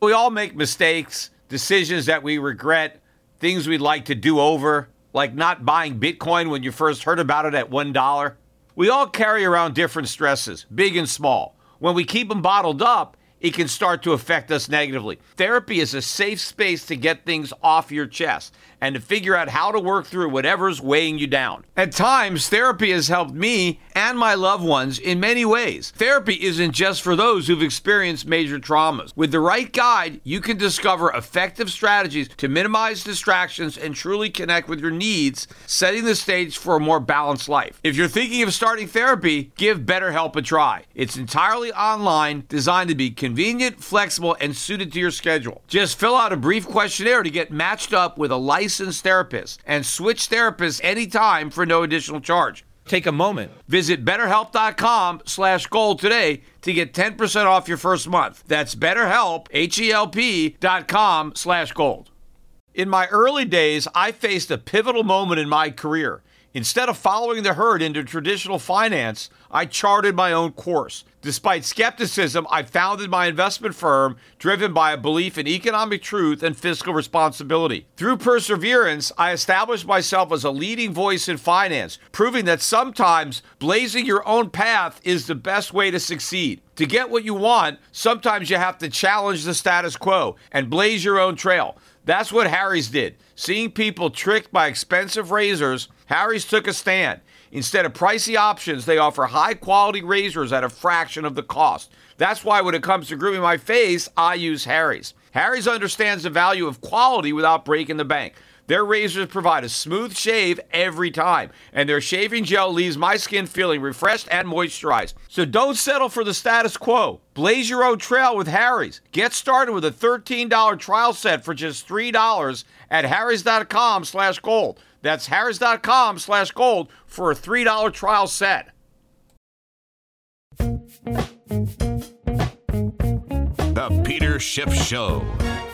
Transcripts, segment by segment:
We all make mistakes, decisions that we regret, things we'd like to do over, like not buying Bitcoin when you first heard about it at $1. We all carry around different stresses, big and small. When we keep them bottled up, it can start to affect us negatively. Therapy is a safe space to get things off your chest and to figure out how to work through whatever's weighing you down. At times, therapy has helped me and my loved ones in many ways. Therapy isn't just for those who've experienced major traumas. With the right guide, you can discover effective strategies to minimize distractions and truly connect with your needs, setting the stage for a more balanced life. If you're thinking of starting therapy, give BetterHelp a try. It's entirely online, designed to be convenient, flexible, and suited to your schedule. Just fill out a brief questionnaire to get matched up with a licensed therapist and switch therapists anytime for no additional charge. Take a moment. Visit BetterHelp.com/gold today to get 10% off your first month. That's BetterHelp, HELP.com/gold. In my early days, I faced a pivotal moment in my career. Instead of following the herd into traditional finance, I charted my own course. Despite skepticism, I founded my investment firm driven by a belief in economic truth and fiscal responsibility. Through perseverance, I established myself as a leading voice in finance, proving that sometimes blazing your own path is the best way to succeed. To get what you want, sometimes you have to challenge the status quo and blaze your own trail. That's what Harry's did. Seeing people tricked by expensive razors, Harry's took a stand. Instead of pricey options, they offer high-quality razors at a fraction of the cost. That's why when it comes to grooming my face, I use Harry's. Harry's understands the value of quality without breaking the bank. Their razors provide a smooth shave every time, and their shaving gel leaves my skin feeling refreshed and moisturized. So don't settle for the status quo. Blaze your own trail with Harry's. Get started with a $13 trial set for just $3 at harrys.com/gold. That's harrys.com/gold for a $3 trial set. The Peter Schiff Show.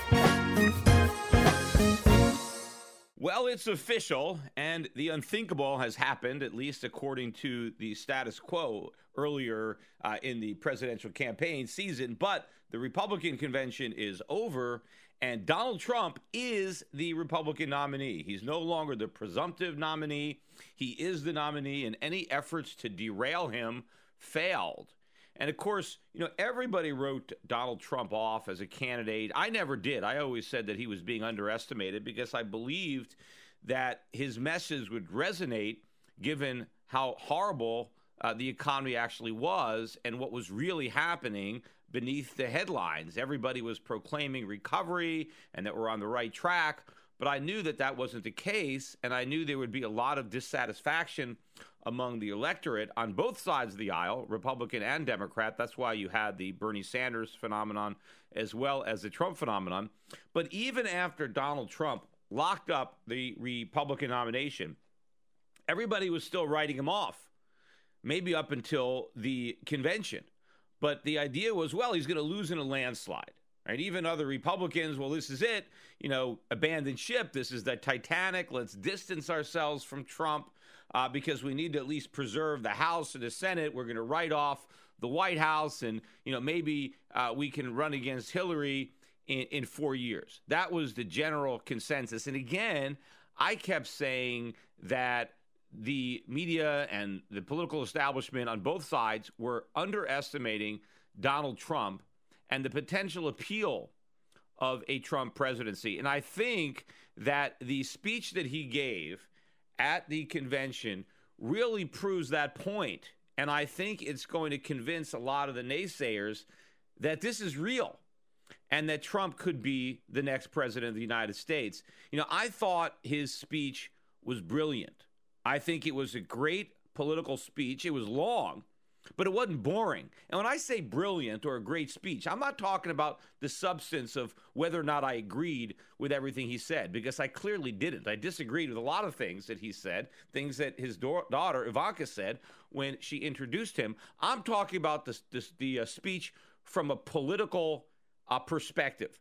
Well, it's official, and the unthinkable has happened, at least according to the status quo earlier in the presidential campaign season. But the Republican convention is over, and Donald Trump is the Republican nominee. He's no longer the presumptive nominee. He is the nominee, and any efforts to derail him failed. And of course, everybody wrote Donald Trump off as a candidate. I never did. I always said that he was being underestimated because I believed that his message would resonate given how horrible the economy actually was and what was really happening beneath the headlines. Everybody was proclaiming recovery and that we're on the right track. But I knew that that wasn't the case, and I knew there would be a lot of dissatisfaction among the electorate on both sides of the aisle, Republican and Democrat. That's why you had the Bernie Sanders phenomenon as well as the Trump phenomenon. But even after Donald Trump locked up the Republican nomination, everybody was still writing him off, maybe up until the convention. But the idea was, well, he's going to lose in a landslide. Right? Even other Republicans, well, this is it, abandon ship. This is the Titanic. Let's distance ourselves from Trump because we need to at least preserve the House and the Senate. We're going to write off the White House, and maybe we can run against Hillary in 4 years. That was the general consensus. And again, I kept saying that the media and the political establishment on both sides were underestimating Donald Trump and the potential appeal of a Trump presidency. And I think that the speech that he gave at the convention really proves that point. And I think it's going to convince a lot of the naysayers that this is real and that Trump could be the next president of the United States. I thought his speech was brilliant. I think it was a great political speech. It was long, but it wasn't boring. And when I say brilliant or a great speech, I'm not talking about the substance of whether or not I agreed with everything he said, because I clearly didn't. I disagreed with a lot of things that he said, things that his daughter Ivanka said when she introduced him. I'm talking about the speech from a political perspective.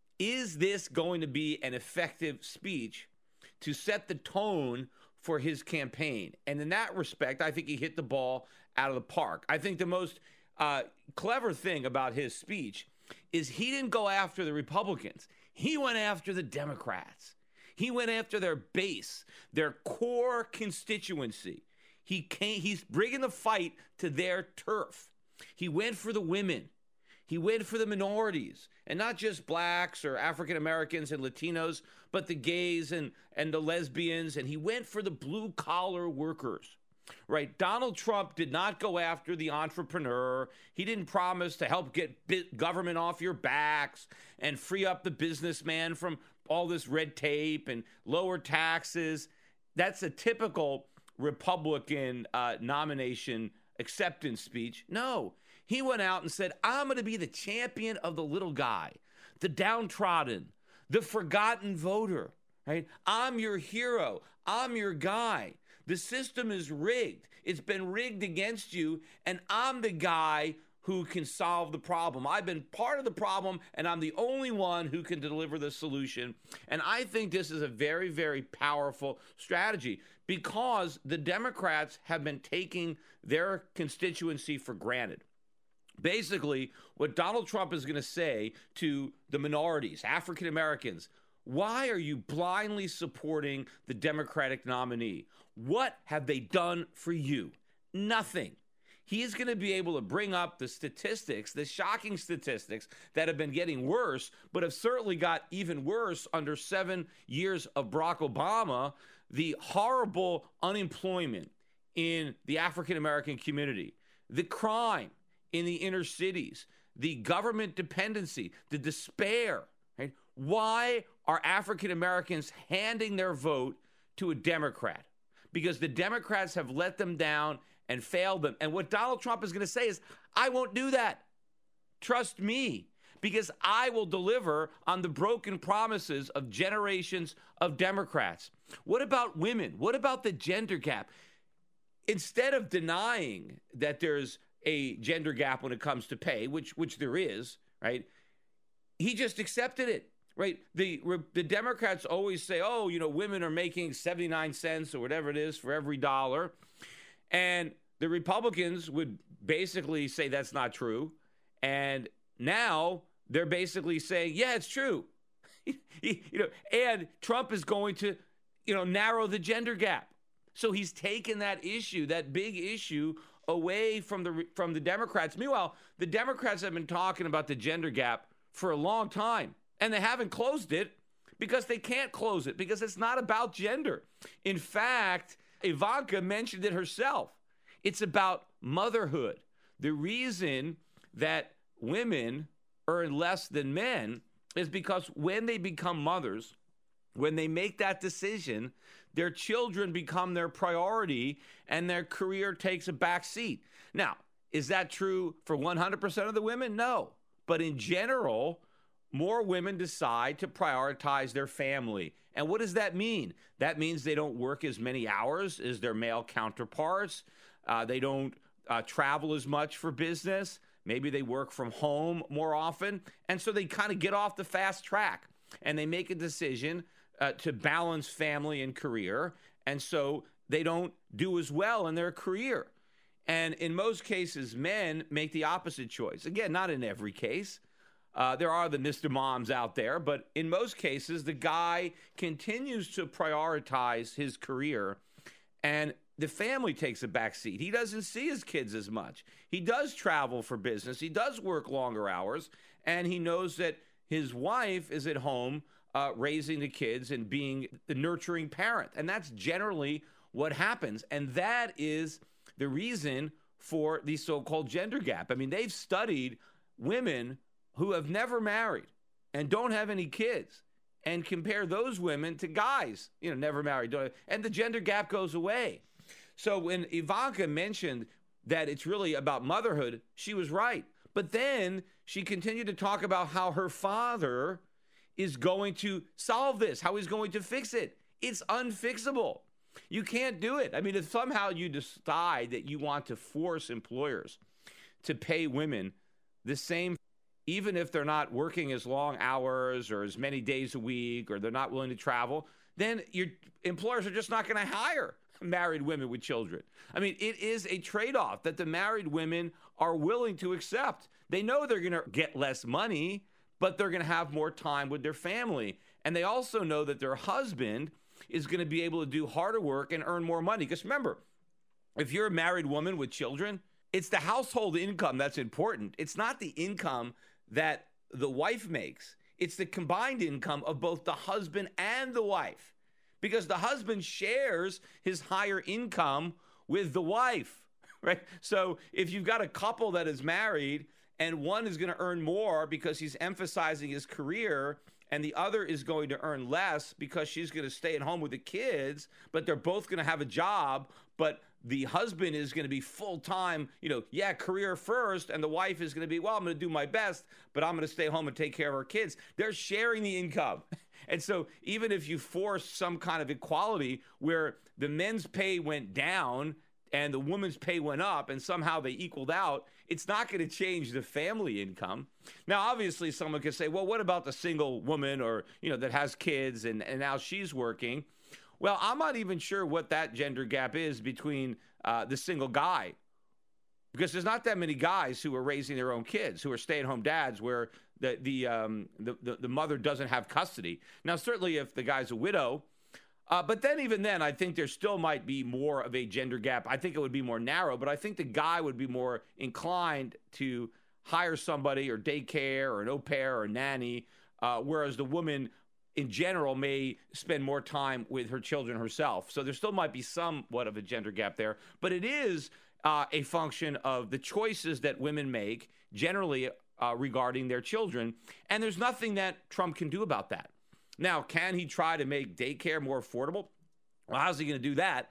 Is this going to be an effective speech to set the tone for his campaign? And in that respect, I think he hit the ball out of the park. I think the most clever thing about his speech is he didn't go after the Republicans. He went after the Democrats. He went after their base, their core constituency. He's bringing the fight to their turf. He went for the women. He went for the minorities, and not just blacks or African Americans and Latinos, but the gays and the lesbians. And he went for the blue collar workers, right? Donald Trump did not go after the entrepreneur. He didn't promise to help get government off your backs and free up the businessman from all this red tape and lower taxes. That's a typical Republican nomination acceptance speech. No, he went out and said, I'm going to be the champion of the little guy, the downtrodden, the forgotten voter, right? I'm your hero. I'm your guy. The system is rigged. It's been rigged against you, and I'm the guy who can solve the problem. I've been part of the problem, and I'm the only one who can deliver the solution. And I think this is a very, very powerful strategy because the Democrats have been taking their constituency for granted. Basically, what Donald Trump is going to say to the minorities, African Americans, why are you blindly supporting the Democratic nominee? What have they done for you? Nothing. He is going to be able to bring up the statistics, the shocking statistics that have been getting worse, but have certainly got even worse under 7 years of Barack Obama, the horrible unemployment in the African American community, the crime in the inner cities, the government dependency, the despair. Right? Why are African Americans handing their vote to a Democrat? Because the Democrats have let them down and failed them. And what Donald Trump is going to say is, I won't do that. Trust me, because I will deliver on the broken promises of generations of Democrats. What about women? What about the gender gap? Instead of denying that there's a gender gap when it comes to pay, which there is, right? He just accepted it, right? The Democrats always say, oh, women are making 79 cents or whatever it is for every dollar. And the Republicans would basically say that's not true. And now they're basically saying, yeah, it's true. And Trump is going to, narrow the gender gap. So he's taken that issue, that big issue, away from the Democrats. Meanwhile, the Democrats have been talking about the gender gap for a long time, and they haven't closed it because they can't close it because it's not about gender. In fact, Ivanka mentioned it herself. It's about motherhood. The reason that women earn less than men is because when they become mothers, when they make that decision, their children become their priority and their career takes a back seat. Now, is that true for 100% of the women? No. But in general, more women decide to prioritize their family. And what does that mean? That means they don't work as many hours as their male counterparts. They don't travel as much for business. Maybe they work from home more often. And so they kind of get off the fast track and they make a decision to balance family and career. And so they don't do as well in their career. And in most cases, men make the opposite choice. Again, not in every case. There are the Mr. Moms out there, but in most cases, the guy continues to prioritize his career and the family takes a back seat. He doesn't see his kids as much. He does travel for business. He does work longer hours, and he knows that his wife is at home raising the kids and being the nurturing parent. And that's generally what happens. And that is the reason for the so-called gender gap. I mean, they've studied women who have never married and don't have any kids and compare those women to guys, never married. And the gender gap goes away. So when Ivanka mentioned that it's really about motherhood, she was right. But then she continued to talk about how her father is going to solve this, how he's going to fix it. It's unfixable. You can't do it. I mean, if somehow you decide that you want to force employers to pay women the same, even if they're not working as long hours or as many days a week, or they're not willing to travel, then your employers are just not going to hire. married women with children. I mean, it is a trade-off that the married women are willing to accept. They know they're going to get less money, but they're going to have more time with their family. And they also know that their husband is going to be able to do harder work and earn more money. Because remember, if you're a married woman with children, it's the household income that's important. It's not the income that the wife makes. It's the combined income of both the husband and the wife, because the husband shares his higher income with the wife, right? So if you've got a couple that is married and one is going to earn more because he's emphasizing his career and the other is going to earn less because she's going to stay at home with the kids, but they're both going to have a job, but the husband is going to be full-time, career first, and the wife is going to be, well, I'm going to do my best, but I'm going to stay home and take care of our kids. They're sharing the income. And so even if you force some kind of equality where the men's pay went down and the woman's pay went up and somehow they equaled out, it's not going to change the family income. Now, obviously, someone could say, well, what about the single woman or, that has kids and now she's working? Well, I'm not even sure what that gender gap is between the single guy, because there's not that many guys who are raising their own kids, who are stay-at-home dads where the mother doesn't have custody. Now, certainly if the guy's a widow, but then even then, I think there still might be more of a gender gap. I think it would be more narrow, but I think the guy would be more inclined to hire somebody or daycare or an au pair or a nanny, whereas the woman in general may spend more time with her children herself. So there still might be somewhat of a gender gap there, but it is a function of the choices that women make generally regarding their children. And there's nothing that Trump can do about that. Now, can he try to make daycare more affordable? Well, how's he going to do that?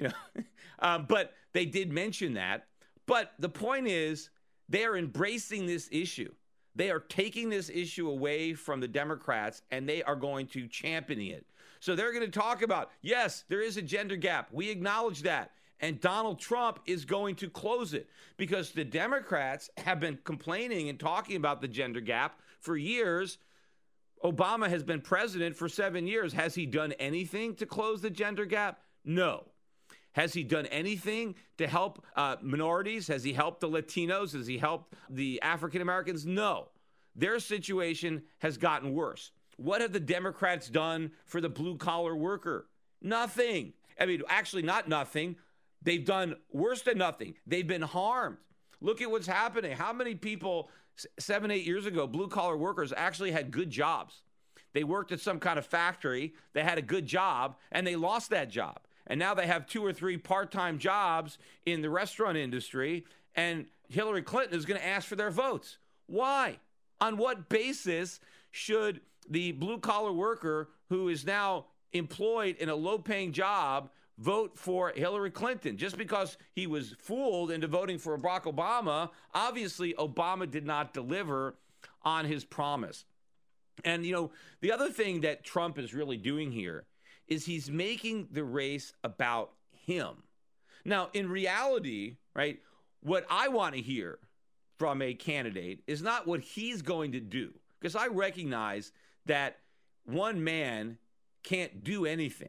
But they did mention that. But the point is, they are embracing this issue. They are taking this issue away from the Democrats, and they are going to champion it. So they're going to talk about, yes, there is a gender gap. We acknowledge that. And Donald Trump is going to close it, because the Democrats have been complaining and talking about the gender gap for years. Obama has been president for 7 years. Has he done anything to close the gender gap? No. Has he done anything to help minorities? Has he helped the Latinos? Has he helped the African Americans? No. Their situation has gotten worse. What have the Democrats done for the blue-collar worker? Nothing. I mean, actually not nothing. They've done worse than nothing. They've been harmed. Look at what's happening. How many people 7, 8 years ago, blue-collar workers actually had good jobs? They worked at some kind of factory. They had a good job, and they lost that job. And now they have 2 or 3 part-time jobs in the restaurant industry, and Hillary Clinton is going to ask for their votes. Why? On what basis should the blue-collar worker who is now employed in a low-paying job vote for Hillary Clinton? Just because he was fooled into voting for Barack Obama, obviously Obama did not deliver on his promise. And, the other thing that Trump is really doing here is he's making the race about him. Now, in reality, right, what I want to hear from a candidate is not what he's going to do, because I recognize that one man can't do anything.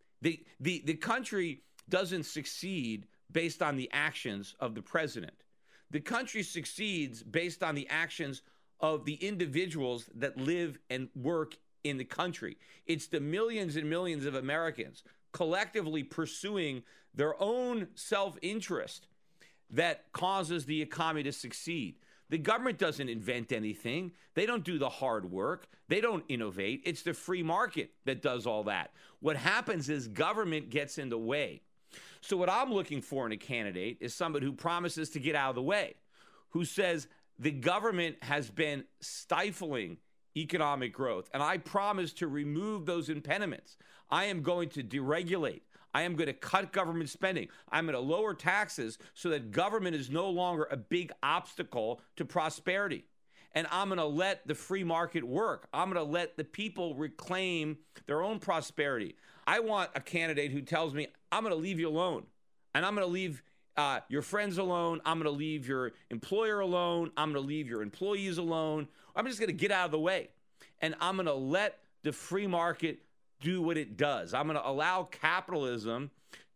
The country doesn't succeed based on the actions of the president. The country succeeds based on the actions of the individuals that live and work in the country. It's the millions and millions of Americans collectively pursuing their own self-interest that causes the economy to succeed. The government doesn't invent anything. They don't do the hard work. They don't innovate. It's the free market that does all that. What happens is government gets in the way. So what I'm looking for in a candidate is somebody who promises to get out of the way, who says the government has been stifling economic growth, and I promise to remove those impediments. I am going to deregulate. I am going to cut government spending. I'm going to lower taxes so that government is no longer a big obstacle to prosperity. And I'm going to let the free market work. I'm going to let the people reclaim their own prosperity. I want a candidate who tells me, I'm going to leave you alone, and I'm going to leave your friends alone. I'm going to leave your employer alone. I'm going to leave your employees alone. I'm just going to get out of the way, and I'm going to let the free market do what it does. I'm going to allow capitalism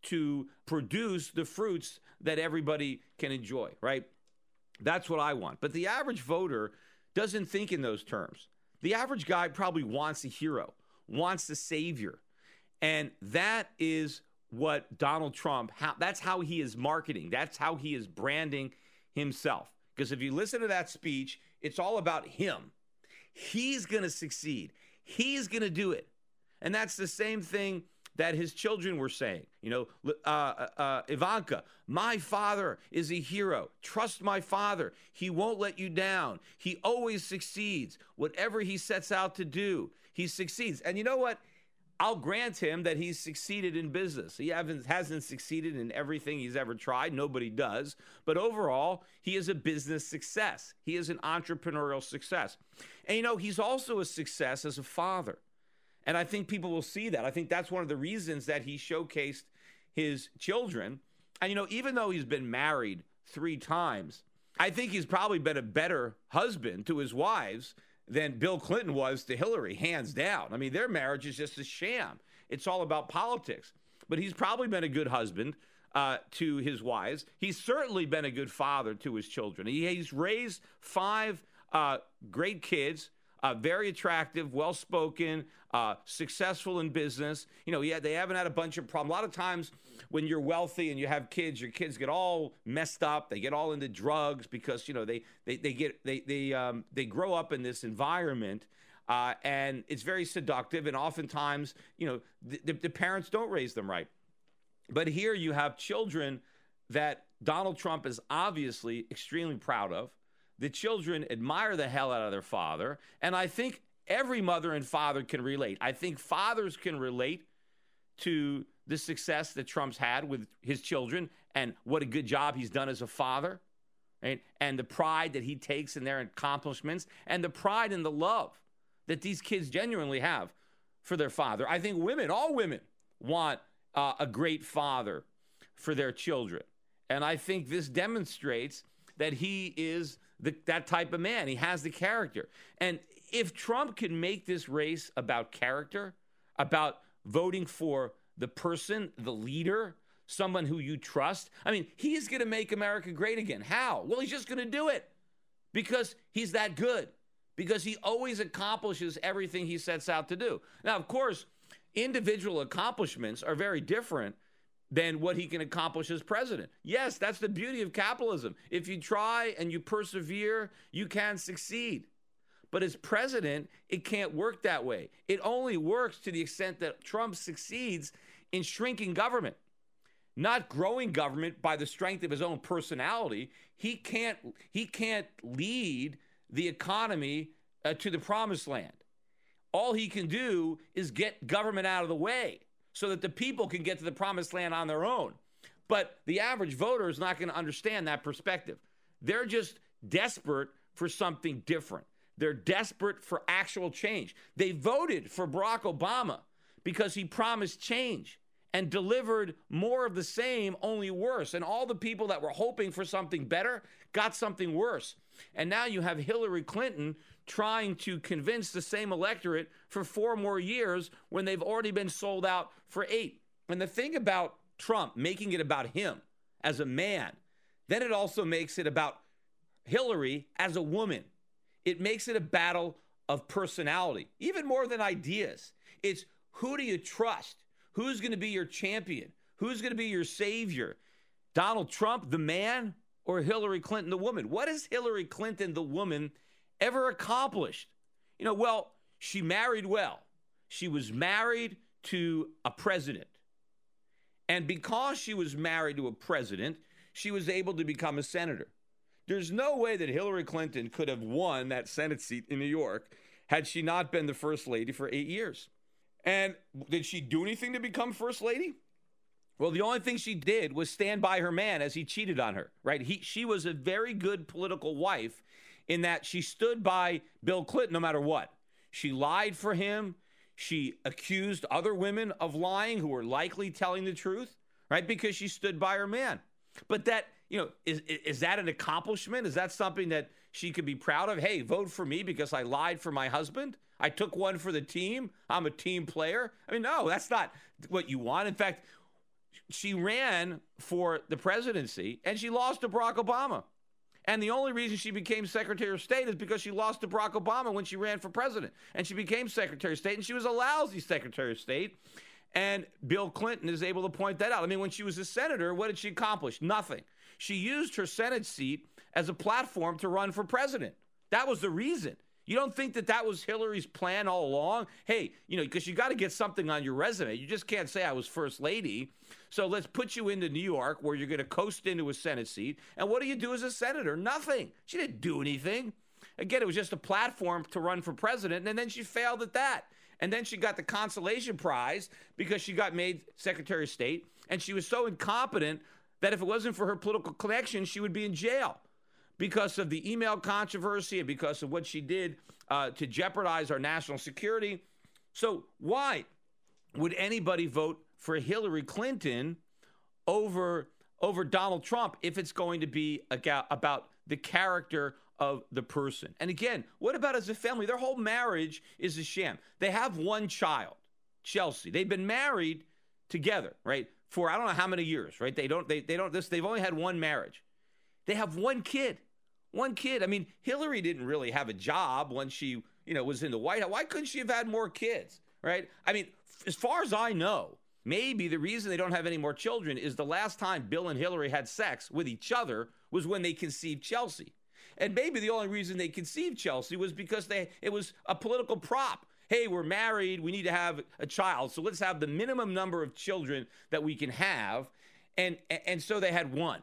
to produce the fruits that everybody can enjoy, right? That's what I want. But the average voter doesn't think in those terms. The average guy probably wants a hero, wants a savior. And that is what Donald Trump, that's how he is marketing. That's how he is branding himself. Because if you listen to that speech, it's all about him. He's going to succeed. He's going to do it. And that's the same thing that his children were saying. Ivanka, my father is a hero. Trust my father. He won't let you down. He always succeeds. Whatever he sets out to do, he succeeds. And you know what? I'll grant him that he's succeeded in business. He hasn't succeeded in everything he's ever tried. Nobody does. But overall, he is a business success. He is an entrepreneurial success. And, he's also a success as a father. And I think people will see that. I think that's one of the reasons that he showcased his children. And, even though he's been married 3 times, I think he's probably been a better husband to his wives than Bill Clinton was to Hillary, hands down. I mean, their marriage is just a sham. It's all about politics. But he's probably been a good husband to his wives. He's certainly been a good father to his children. He's raised 5 great kids, very attractive, well-spoken, successful in business. They haven't had a bunch of problems. A lot of times when you're wealthy and you have kids, your kids get all messed up. They get all into drugs because, they grow up in this environment and it's very seductive. And oftentimes, the parents don't raise them right. But here you have children that Donald Trump is obviously extremely proud of. The children admire the hell out of their father. And I think every mother and father can relate. I think fathers can relate to the success that Trump's had with his children and what a good job he's done as a father, right? And the pride that he takes in their accomplishments and the pride and the love that these kids genuinely have for their father. I think all women want a great father for their children. And I think this demonstrates that he is that type of man. He has the character. And if Trump can make this race about character, about voting for the person, the leader, someone who you trust, he's going to make America great again. How? Well, he's just going to do it because he's that good, because he always accomplishes everything he sets out to do. Now, of course, individual accomplishments are very different than what he can accomplish as president. Yes, that's the beauty of capitalism. If you try and you persevere, you can succeed. But as president, it can't work that way. It only works to the extent that Trump succeeds in shrinking government, not growing government by the strength of his own personality. He can't lead the economy to the promised land. All he can do is get government out of the way so that the people can get to the promised land on their own. But the average voter is not going to understand that perspective. They're just desperate for something different. They're desperate for actual change. They voted for Barack Obama because he promised change and delivered more of the same, only worse. And all the people that were hoping for something better got something worse. And now you have Hillary Clinton trying to convince the same electorate for 4 more years when they've already been sold out for 8. And the thing about Trump making it about him as a man, then it also makes it about Hillary as a woman. It makes it a battle of personality, even more than ideas. It's who do you trust? Who's going to be your champion? Who's going to be your savior? Donald Trump, the man, or Hillary Clinton, the woman? What has Hillary Clinton, the woman, ever accomplished? Well, she married well. She was married to a president. And because she was married to a president, she was able to become a senator. There's no way that Hillary Clinton could have won that Senate seat in New York had she not been the first lady for 8 years. And did she do anything to become first lady? Well, the only thing she did was stand by her man as he cheated on her, right? She was a very good political wife in that she stood by Bill Clinton no matter what. She lied for him. She accused other women of lying who were likely telling the truth, right? Because she stood by her man. But that, is that an accomplishment? Is that something that she could be proud of? Hey, vote for me because I lied for my husband. I took one for the team. I'm a team player. No, that's not what you want. In fact, she ran for the presidency and she lost to Barack Obama. And the only reason she became Secretary of State is because she lost to Barack Obama when she ran for president. And she became Secretary of State, and she was a lousy Secretary of State. And Bill Clinton is able to point that out. I mean, when she was a senator, what did she accomplish? Nothing. She used her Senate seat as a platform to run for president. That was the reason. You don't think that that was Hillary's plan all along? Hey, because you got to get something on your resume. You just can't say I was first lady. So let's put you into New York where you're going to coast into a Senate seat. And what do you do as a senator? Nothing. She didn't do anything. Again, it was just a platform to run for president. And then she failed at that. And then she got the consolation prize because she got made Secretary of State. And she was so incompetent that if it wasn't for her political connection, she would be in jail because of the email controversy and because of what she did to jeopardize our national security. So why would anybody vote for Hillary Clinton over Donald Trump if it's going to be about the character of the person? And again, what about as a family? Their whole marriage is a sham. They have one child, Chelsea. They've been married together, right, for I don't know how many years, right? They've only had one marriage. They have one kid. One kid. I mean, Hillary didn't really have a job when she, was in the White House. Why couldn't she have had more kids, right? I mean, as far as I know, maybe the reason they don't have any more children is the last time Bill and Hillary had sex with each other was when they conceived Chelsea. And maybe the only reason they conceived Chelsea was because it was a political prop. Hey, we're married. We need to have a child. So let's have the minimum number of children that we can have. And so they had one.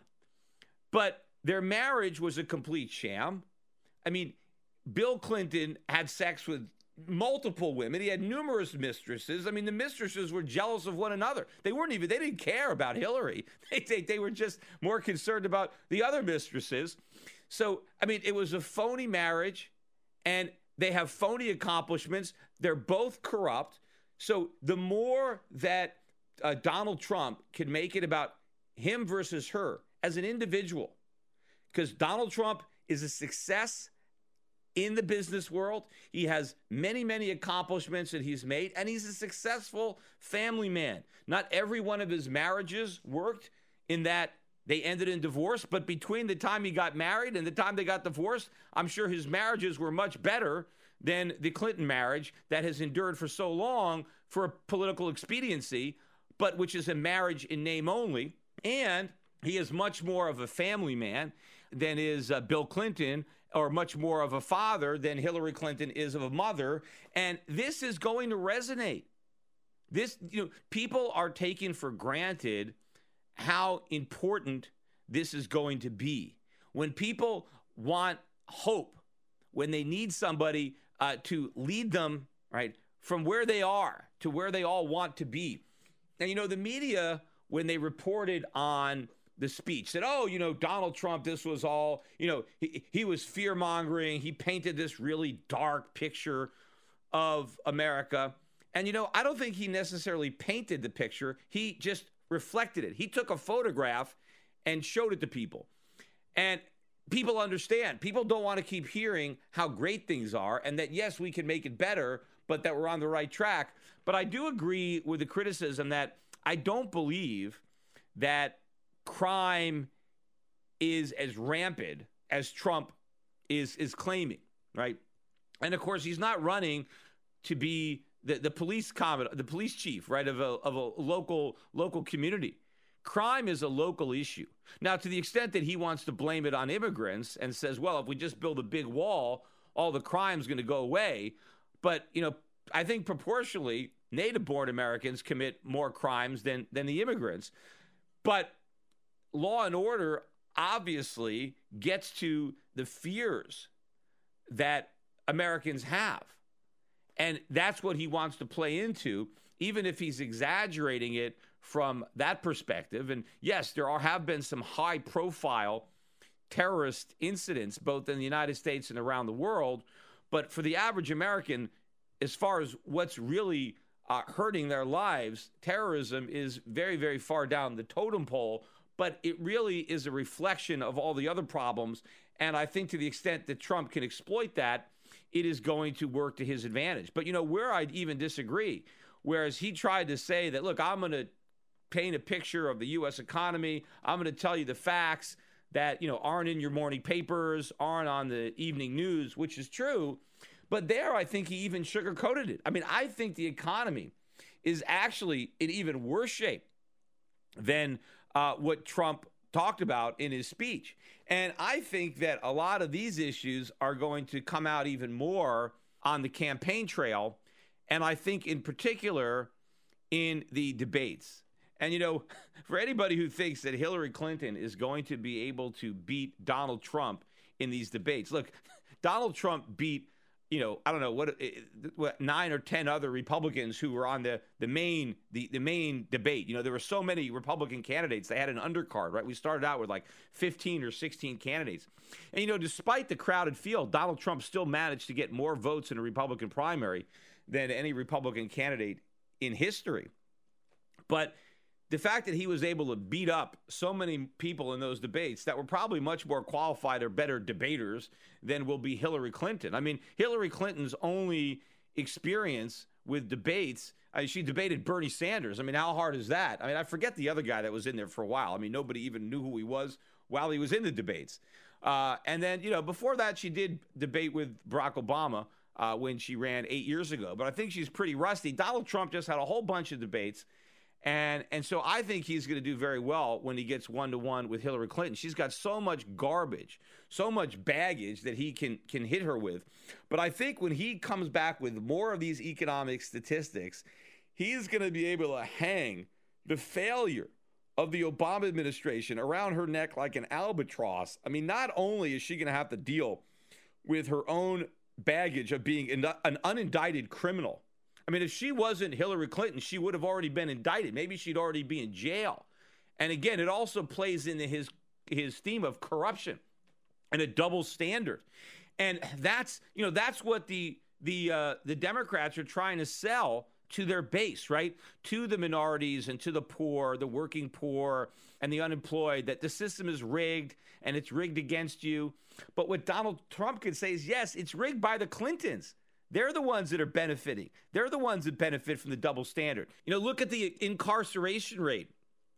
But their marriage was a complete sham. I mean, Bill Clinton had sex with multiple women. He had numerous mistresses. I mean, the mistresses were jealous of one another. They didn't care about Hillary. They were just more concerned about the other mistresses. So, I mean, it was a phony marriage, and they have phony accomplishments. They're both corrupt. So the more that Donald Trump can make it about him versus her as an individual, because Donald Trump is a success in the business world. He has many, many accomplishments that he's made, and he's a successful family man. Not every one of his marriages worked in that they ended in divorce, but between the time he got married and the time they got divorced, I'm sure his marriages were much better than the Clinton marriage that has endured for so long for political expediency, but which is a marriage in name only. And he is much more of a family man than is Bill Clinton, or much more of a father than Hillary Clinton is of a mother. And this is going to resonate. People are taking for granted how important this is going to be. When people want hope, when they need somebody to lead them, right, from where they are to where they all want to be. And, the media, when they reported on the speech, said, Donald Trump, this was all, he was fear-mongering. He painted this really dark picture of America. And, I don't think he necessarily painted the picture. He just reflected it. He took a photograph and showed it to people. And people understand. People don't want to keep hearing how great things are and that, yes, we can make it better, but that we're on the right track. But I do agree with the criticism that I don't believe that crime is as rampant as Trump is claiming, right? And of course, he's not running to be the police chief, right, of a local community. Crime is a local issue. Now, to the extent that he wants to blame it on immigrants and says, well, if we just build a big wall, all the crime's going to go away. But, I think proportionally, native-born Americans commit more crimes than the immigrants. But law and order obviously gets to the fears that Americans have. And that's what he wants to play into, even if he's exaggerating it from that perspective. And yes, there have been some high-profile terrorist incidents, both in the United States and around the world. But for the average American, as far as what's really hurting their lives, terrorism is very, very far down the totem pole. But it really is a reflection of all the other problems. And I think to the extent that Trump can exploit that, it is going to work to his advantage. But, where I'd even disagree, whereas he tried to say that, look, I'm going to paint a picture of the U.S. economy. I'm going to tell you the facts that, aren't in your morning papers, aren't on the evening news, which is true. But there, I think he even sugarcoated it. I mean, I think the economy is actually in even worse shape than what Trump talked about in his speech. And I think that a lot of these issues are going to come out even more on the campaign trail. And I think in particular in the debates. And, for anybody who thinks that Hillary Clinton is going to be able to beat Donald Trump in these debates, look, Donald Trump beat, I don't know, what 9 or 10 other Republicans who were on the main debate. There were so many Republican candidates. They had an undercard, right? We started out with like 15 or 16 candidates. And, despite the crowded field, Donald Trump still managed to get more votes in a Republican primary than any Republican candidate in history. But the fact that he was able to beat up so many people in those debates that were probably much more qualified or better debaters than will be Hillary Clinton. I mean, Hillary Clinton's only experience with debates, she debated Bernie Sanders. I mean, how hard is that? I mean, I forget the other guy that was in there for a while. I mean, nobody even knew who he was while he was in the debates. And then, before that, she did debate with Barack Obama when she ran 8 years ago. But I think she's pretty rusty. Donald Trump just had a whole bunch of debates. And so I think he's going to do very well when he gets one-to-one with Hillary Clinton. She's got so much garbage, so much baggage that he can hit her with. But I think when he comes back with more of these economic statistics, he's going to be able to hang the failure of the Obama administration around her neck like an albatross. I mean, not only is she going to have to deal with her own baggage of being an unindicted criminal. I mean, if she wasn't Hillary Clinton, she would have already been indicted. Maybe she'd already be in jail. And again, it also plays into his theme of corruption and a double standard. And that's what the Democrats are trying to sell to their base, right? To the minorities and to the poor, the working poor and the unemployed, that the system is rigged and it's rigged against you. But what Donald Trump could say is, yes, it's rigged by the Clintons. They're the ones that are benefiting. They're the ones that benefit from the double standard. Look at the incarceration rate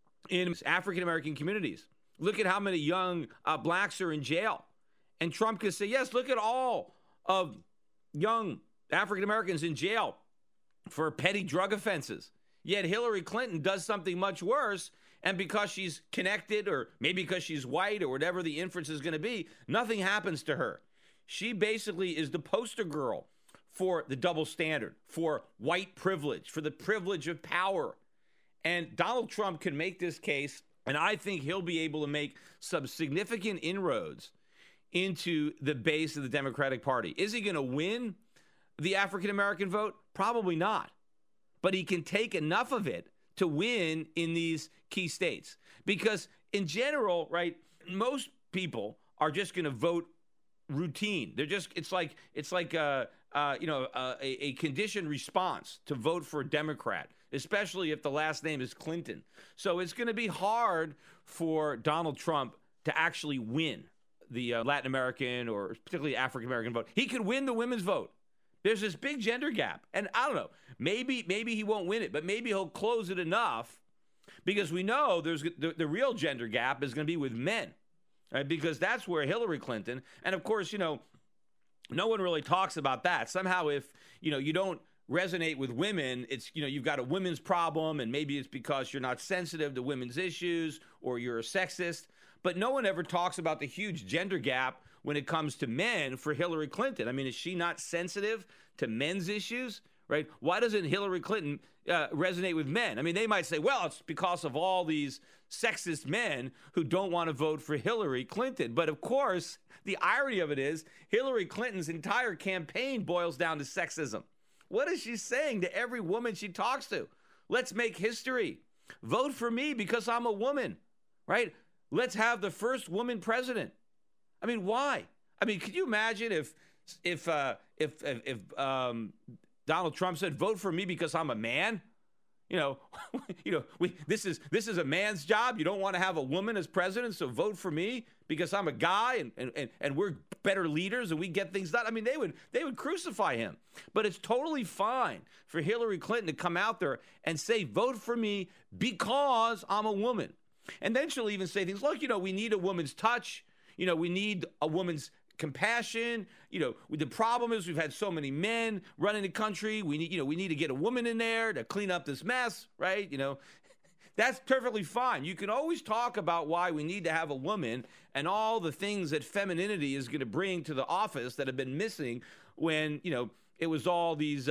in African-American communities. Look at how many young blacks are in jail. And Trump can say, yes, look at all of young African-Americans in jail for petty drug offenses. Yet Hillary Clinton does something much worse. And because she's connected, or maybe because she's white, or whatever the inference is going to be, nothing happens to her. She basically is the poster girl for the double standard, for white privilege, for the privilege of power. And Donald Trump can make this case, and I think he'll be able to make some significant inroads into the base of the Democratic Party. Is he going to win the African-American vote? Probably not. But he can take enough of it to win in these key states. Because in general, right, most people are just going to vote routine. It's like a conditioned response to vote for a Democrat, especially if the last name is Clinton. So it's going to be hard for Donald Trump to actually win the Latin American or particularly African American vote. He could win the women's vote. There's this big gender gap, and I don't know. Maybe he won't win it, but maybe he'll close it enough, because we know there's the real gender gap is going to be with men. Right, because that's where Hillary Clinton, and of course, no one really talks about that. Somehow if, you don't resonate with women, it's, you've got a women's problem, and maybe it's because you're not sensitive to women's issues or you're a sexist. But no one ever talks about the huge gender gap when it comes to men for Hillary Clinton. I mean, is she not sensitive to men's issues? Right? Why doesn't Hillary Clinton resonate with men? I mean, they might say, well, it's because of all these sexist men who don't want to vote for Hillary Clinton. But of course, the irony of it is Hillary Clinton's entire campaign boils down to sexism. What is she saying to every woman she talks to? Let's make history. Vote for me because I'm a woman, right? Let's have the first woman president. I mean, why? I mean, could you imagine if Donald Trump said, vote for me because I'm a man? This is a man's job. You don't want to have a woman as president, so vote for me because I'm a guy and we're better leaders and we get things done. I mean, they would crucify him. But it's totally fine for Hillary Clinton to come out there and say, vote for me because I'm a woman. And then she'll even say things, look, we need a woman's touch. We need a woman's compassion. The problem is we've had so many men running the country. We need to get a woman in there to clean up this mess, right? That's perfectly fine. You can always talk about why we need to have a woman and all the things that femininity is going to bring to the office that have been missing when, it was all these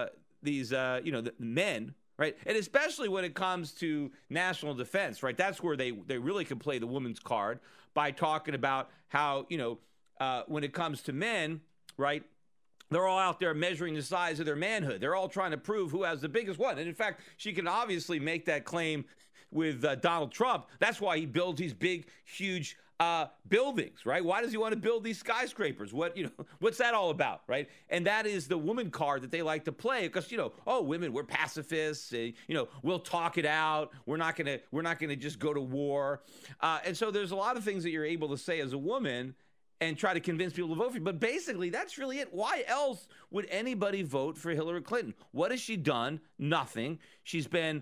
the men, right? And especially when it comes to national defense, right? That's where they really can play the woman's card by talking about how, when it comes to men, right, they're all out there measuring the size of their manhood. They're all trying to prove who has the biggest one. And in fact, she can obviously make that claim with Donald Trump. That's why he builds these big, huge buildings, right? Why does he want to build these skyscrapers? What's that all about, right? And that is the woman card that they like to play because, women, we're pacifists. We'll talk it out. We're not gonna just go to war. And so there's a lot of things that you're able to say as a woman and try to convince people to vote for you. But basically, that's really it. Why else would anybody vote for Hillary Clinton? What has she done? Nothing. She's been,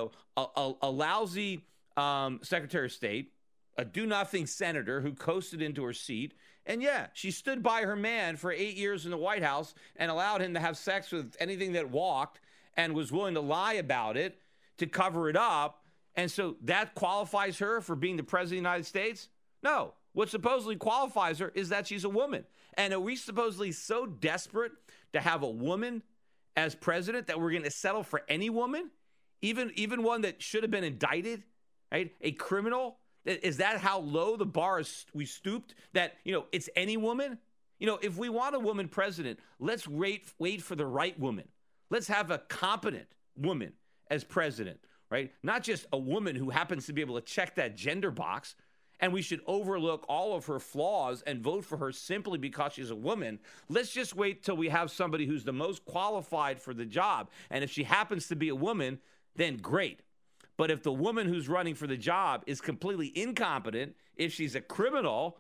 a lousy Secretary of State, a do-nothing senator who coasted into her seat. And yeah, she stood by her man for 8 years in the White House and allowed him to have sex with anything that walked and was willing to lie about it to cover it up. And so that qualifies her for being the president of the United States? No. What supposedly qualifies her is that she's a woman. And are we supposedly so desperate to have a woman as president that we're going to settle for any woman, even one that should have been indicted, right? A criminal? Is that how low the bar is? We stooped that, it's any woman? If we want a woman president, let's wait for the right woman. Let's have a competent woman as president, right? Not just a woman who happens to be able to check that gender box. And we should overlook all of her flaws and vote for her simply because she's a woman. Let's just wait till we have somebody who's the most qualified for the job. And if she happens to be a woman, then great. But if the woman who's running for the job is completely incompetent, if she's a criminal,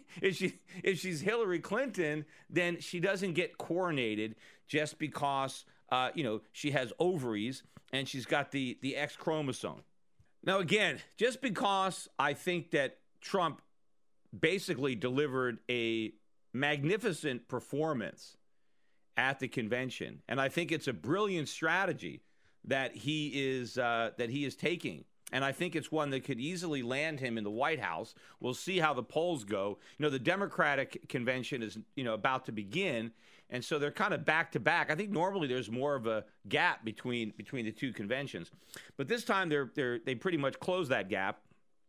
if she's Hillary Clinton, then she doesn't get coronated just because, she has ovaries and she's got the X chromosome. Now, again, just because I think that Trump basically delivered a magnificent performance at the convention, and I think it's a brilliant strategy that he is taking, and I think it's one that could easily land him in the White House. We'll see how the polls go. The Democratic convention is about to begin, and so they're kind of back to back. I think normally there's more of a gap between the two conventions, but this time they pretty much closed that gap.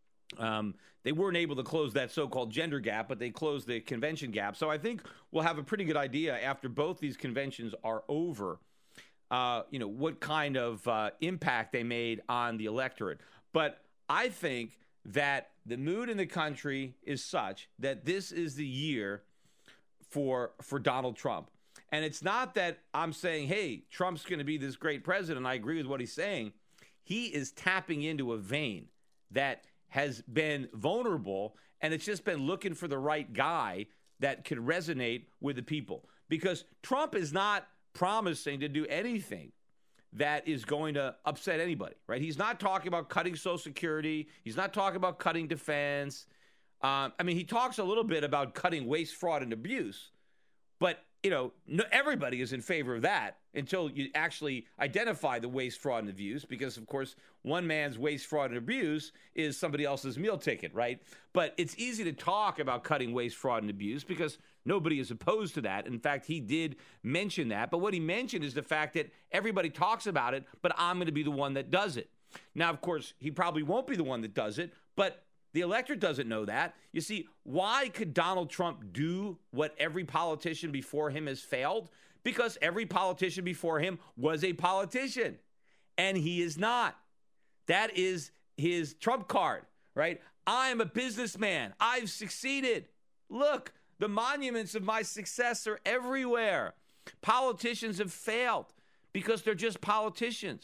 They weren't able to close that so-called gender gap, but they closed the convention gap. So I think we'll have a pretty good idea after both these conventions are over, what kind of impact they made on the electorate. But I think that the mood in the country is such that this is the year for Donald Trump. And it's not that I'm saying, hey, Trump's going to be this great president. I agree with what he's saying. He is tapping into a vein that has been vulnerable, and it's just been looking for the right guy that could resonate with the people. Because Trump is not promising to do anything that is going to upset anybody, right? He's not talking about cutting Social Security. He's not talking about cutting defense. He talks a little bit about cutting waste, fraud, and abuse, but everybody is in favor of that until you actually identify the waste, fraud, and abuse, because, of course, one man's waste, fraud, and abuse is somebody else's meal ticket, right? But it's easy to talk about cutting waste, fraud, and abuse because nobody is opposed to that. In fact, he did mention that. But what he mentioned is the fact that everybody talks about it, but I'm going to be the one that does it. Now, of course, he probably won't be the one that does it, but the electorate doesn't know that. You see, why could Donald Trump do what every politician before him has failed? Because every politician before him was a politician, and he is not. That is his Trump card, right? I am a businessman. I've succeeded. Look, the monuments of my success are everywhere. Politicians have failed because they're just politicians.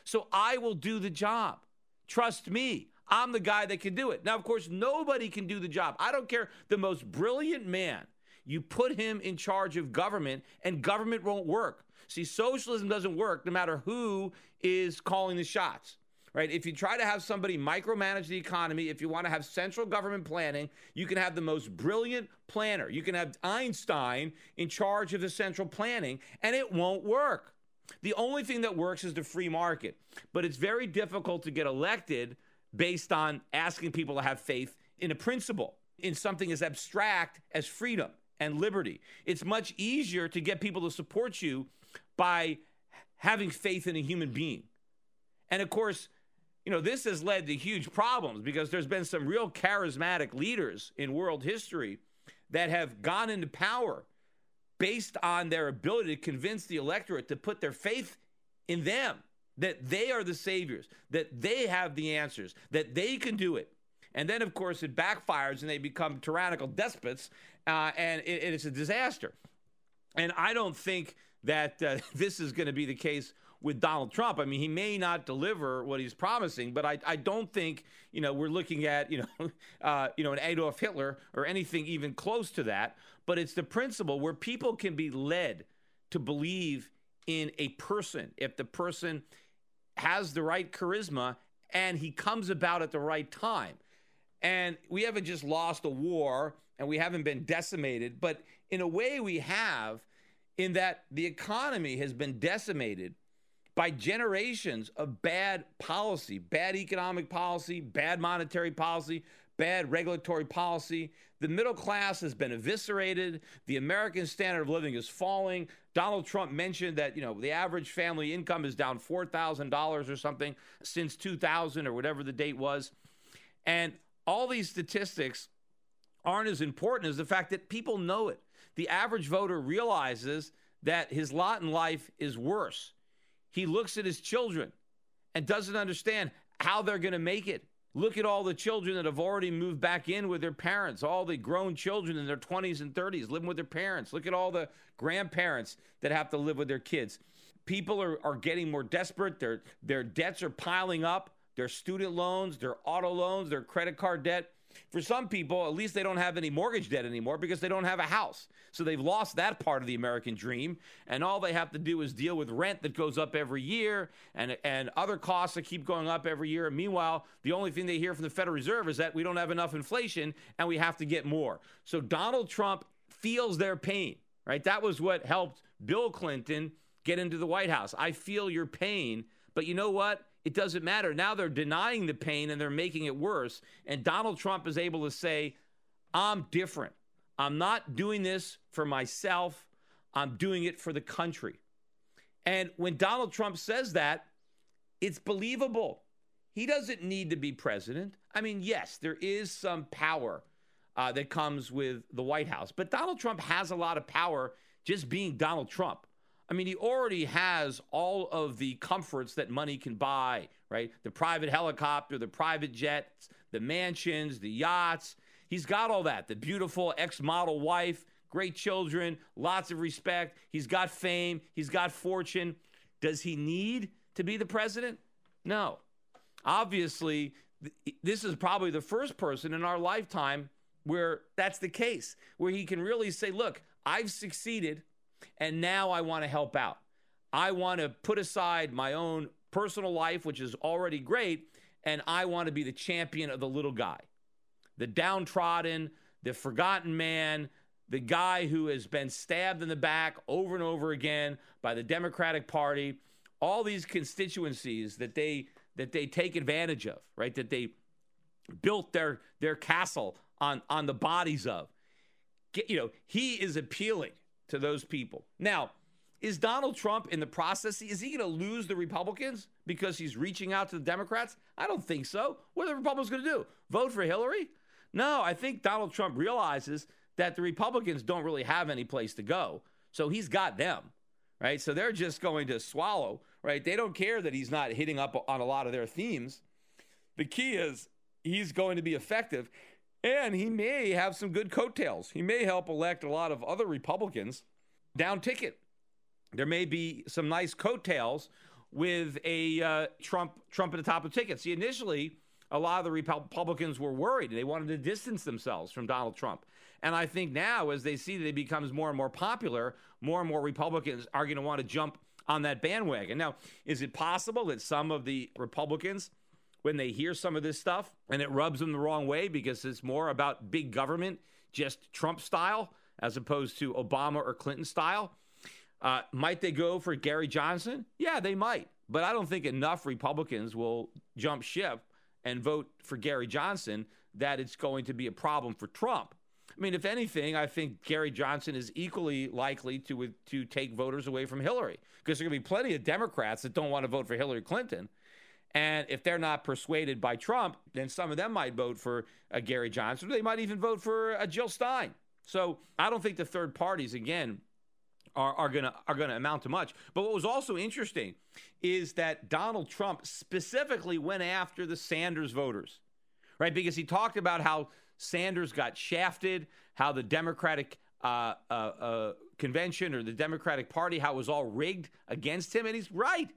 So I will do the job. Trust me. I'm the guy that can do it. Now, of course, nobody can do the job. I don't care. The most brilliant man, you put him in charge of government and government won't work. See, socialism doesn't work no matter who is calling the shots, right? If you try to have somebody micromanage the economy, if you want to have central government planning, you can have the most brilliant planner. You can have Einstein in charge of the central planning, and it won't work. The only thing that works is the free market. But it's very difficult to get elected based on asking people to have faith in a principle, in something as abstract as freedom and liberty. It's much easier to get people to support you by having faith in a human being. And of course, this has led to huge problems because there's been some real charismatic leaders in world history that have gone into power based on their ability to convince the electorate to put their faith in them, that they are the saviors, that they have the answers, that they can do it. And then, of course, it backfires and they become tyrannical despots, and it's a disaster. And I don't think that this is going to be the case with Donald Trump. I mean, he may not deliver what he's promising, but I don't think, we're looking at, an Adolf Hitler or anything even close to that. But it's the principle where people can be led to believe in a person if the person has the right charisma and he comes about at the right time. And we haven't just lost a war and we haven't been decimated, but in a way we have, in that the economy has been decimated by generations of bad policy, bad economic policy, bad monetary policy, bad regulatory policy. The middle class has been eviscerated. The American standard of living is falling. Donald Trump mentioned that, the average family income is down $4,000 or something since 2000 or whatever the date was. And all these statistics aren't as important as the fact that people know it. The average voter realizes that his lot in life is worse. He looks at his children and doesn't understand how they're going to make it. Look at all the children that have already moved back in with their parents, all the grown children in their 20s and 30s living with their parents. Look at all the grandparents that have to live with their kids. People are getting more desperate. Their debts are piling up. Their student loans, their auto loans, their credit card debt. For some people, at least they don't have any mortgage debt anymore because they don't have a house. So they've lost that part of the American dream. And all they have to do is deal with rent that goes up every year and other costs that keep going up every year. And meanwhile, the only thing they hear from the Federal Reserve is that we don't have enough inflation and we have to get more. So Donald Trump feels their pain, right? That was what helped Bill Clinton get into the White House. I feel your pain, but you know what? It doesn't matter. Now they're denying the pain and they're making it worse. And Donald Trump is able to say, I'm different. I'm not doing this for myself. I'm doing it for the country. And when Donald Trump says that, it's believable. He doesn't need to be president. I mean, yes, there is some power that comes with the White House. But Donald Trump has a lot of power just being Donald Trump. I mean, he already has all of the comforts that money can buy, right? The private helicopter, the private jets, the mansions, the yachts. He's got all that. The beautiful ex-model wife, great children, lots of respect. He's got fame. He's got fortune. Does he need to be the president? No. Obviously, this is probably the first person in our lifetime where that's the case, where he can really say, look, I've succeeded. And now I want to help out. I want to put aside my own personal life, which is already great, and I want to be the champion of the little guy, the downtrodden, the forgotten man, the guy who has been stabbed in the back over and over again by the Democratic Party, all these constituencies that they take advantage of, right? That they built their castle on the bodies of. He is appealing to those people. Now, is Donald Trump in the process, is he going to lose the Republicans because he's reaching out to the Democrats? I don't think so. What are the Republicans going to do? Vote for Hillary? No, I think Donald Trump realizes that the Republicans don't really have any place to go. So he's got them, right? So they're just going to swallow, right? They don't care that he's not hitting up on a lot of their themes. The key is he's going to be effective. And he may have some good coattails. He may help elect a lot of other Republicans down ticket. There may be some nice coattails with a Trump at the top of the ticket. See, initially, a lot of the Republicans were worried. They wanted to distance themselves from Donald Trump. And I think now, as they see that he becomes more and more popular, more and more Republicans are going to want to jump on that bandwagon. Now, is it possible that some of the Republicans, when they hear some of this stuff and it rubs them the wrong way because it's more about big government, just Trump style, as opposed to Obama or Clinton style, might they go for Gary Johnson? Yeah, they might. But I don't think enough Republicans will jump ship and vote for Gary Johnson that it's going to be a problem for Trump. I mean, if anything, I think Gary Johnson is equally likely to take voters away from Hillary, because there are going to be plenty of Democrats that don't want to vote for Hillary Clinton. And if they're not persuaded by Trump, then some of them might vote for Gary Johnson. They might even vote for Jill Stein. So I don't think the third parties, again, are going to amount to much. But what was also interesting is that Donald Trump specifically went after the Sanders voters, right? Because he talked about how Sanders got shafted, how the Democratic convention or the Democratic Party, how it was all rigged against him. And he's right.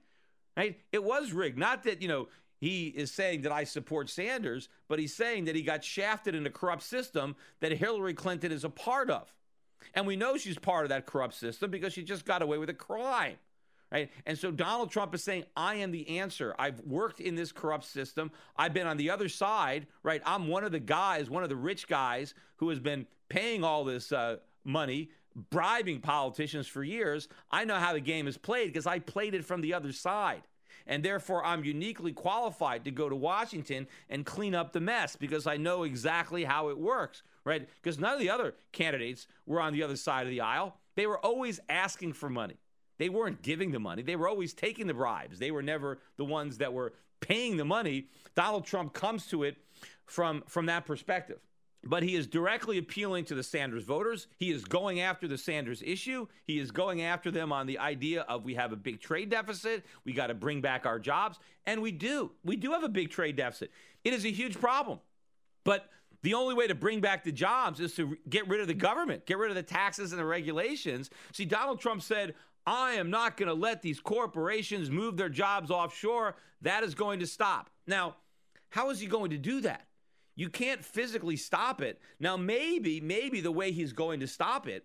It was rigged. Not that, he is saying that I support Sanders, but he's saying that he got shafted in a corrupt system that Hillary Clinton is a part of. And we know she's part of that corrupt system because she just got away with a crime. Right? And so Donald Trump is saying, I am the answer. I've worked in this corrupt system. I've been on the other side, right? I'm one of the guys, one of the rich guys who has been paying all this money, bribing politicians for years. I know how the game is played because I played it from the other side. And therefore, I'm uniquely qualified to go to Washington and clean up the mess because I know exactly how it works, right? Because none of the other candidates were on the other side of the aisle. They were always asking for money. They weren't giving the money. They were always taking the bribes. They were never the ones that were paying the money. Donald Trump comes to it from that perspective. But he is directly appealing to the Sanders voters. He is going after the Sanders issue. He is going after them on the idea of we have a big trade deficit. We got to bring back our jobs. And we do. We do have a big trade deficit. It is a huge problem. But the only way to bring back the jobs is to get rid of the government, get rid of the taxes and the regulations. See, Donald Trump said, I am not going to let these corporations move their jobs offshore. That is going to stop. Now, how is he going to do that? You can't physically stop it. Now, maybe the way he's going to stop it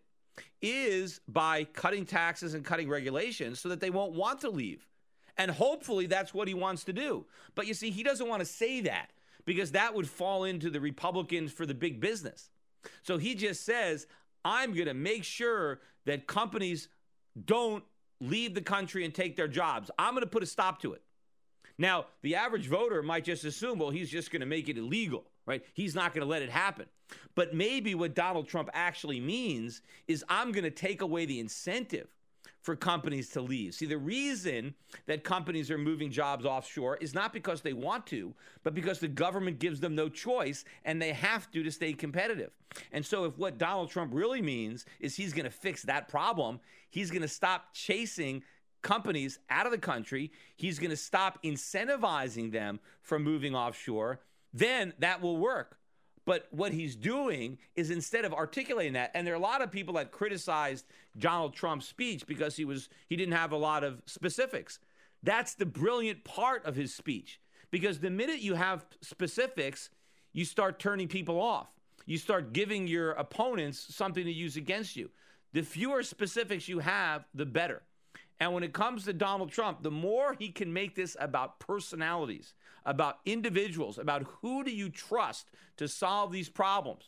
is by cutting taxes and cutting regulations so that they won't want to leave. And hopefully that's what he wants to do. But you see, he doesn't want to say that because that would fall into the Republicans for the big business. So he just says, I'm going to make sure that companies don't leave the country and take their jobs. I'm going to put a stop to it. Now, the average voter might just assume, well, he's just going to make it illegal, right? He's not going to let it happen. But maybe what Donald Trump actually means is I'm going to take away the incentive for companies to leave. See, the reason that companies are moving jobs offshore is not because they want to, but because the government gives them no choice and they have to stay competitive. And so if what Donald Trump really means is he's going to fix that problem, he's going to stop chasing companies out of the country, he's going to stop incentivizing them from moving offshore, then that will work. But what he's doing is instead of articulating that, and there are a lot of people that criticized Donald Trump's speech because he didn't have a lot of specifics. That's the brilliant part of his speech, because the minute you have specifics, you start turning people off. You start giving your opponents something to use against you. The fewer specifics you have, the better. And when it comes to Donald Trump, the more he can make this about personalities, about individuals, about who do you trust to solve these problems?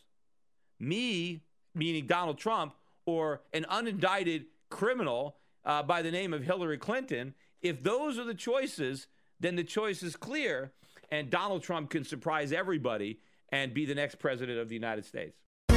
Me, meaning Donald Trump, or an unindicted criminal by the name of Hillary Clinton. If those are the choices, then the choice is clear, and Donald Trump can surprise everybody and be the next president of the United States.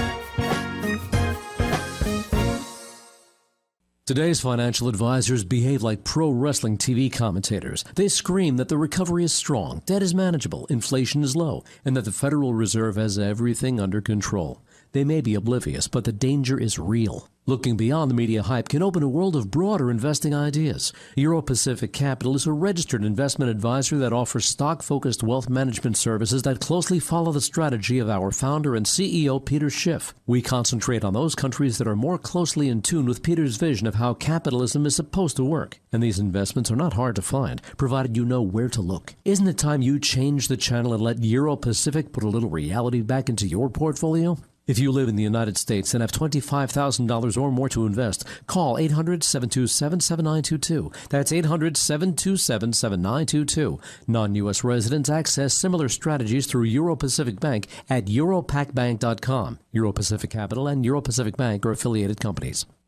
Today's financial advisors behave like pro wrestling TV commentators. They scream that the recovery is strong, debt is manageable, inflation is low, and that the Federal Reserve has everything under control. They may be oblivious, but the danger is real. Looking beyond the media hype can open a world of broader investing ideas. Euro Pacific Capital is a registered investment advisor that offers stock-focused wealth management services that closely follow the strategy of our founder and CEO, Peter Schiff. We concentrate on those countries that are more closely in tune with Peter's vision of how capitalism is supposed to work. And these investments are not hard to find, provided you know where to look. Isn't it time you change the channel and let Euro Pacific put a little reality back into your portfolio? If you live in the United States and have $25,000 or more to invest, call 800-727-7922. That's 800-727-7922. Non-U.S. residents access similar strategies through Euro Pacific Bank at europacbank.com. Euro Pacific Capital and Euro Pacific Bank are affiliated companies.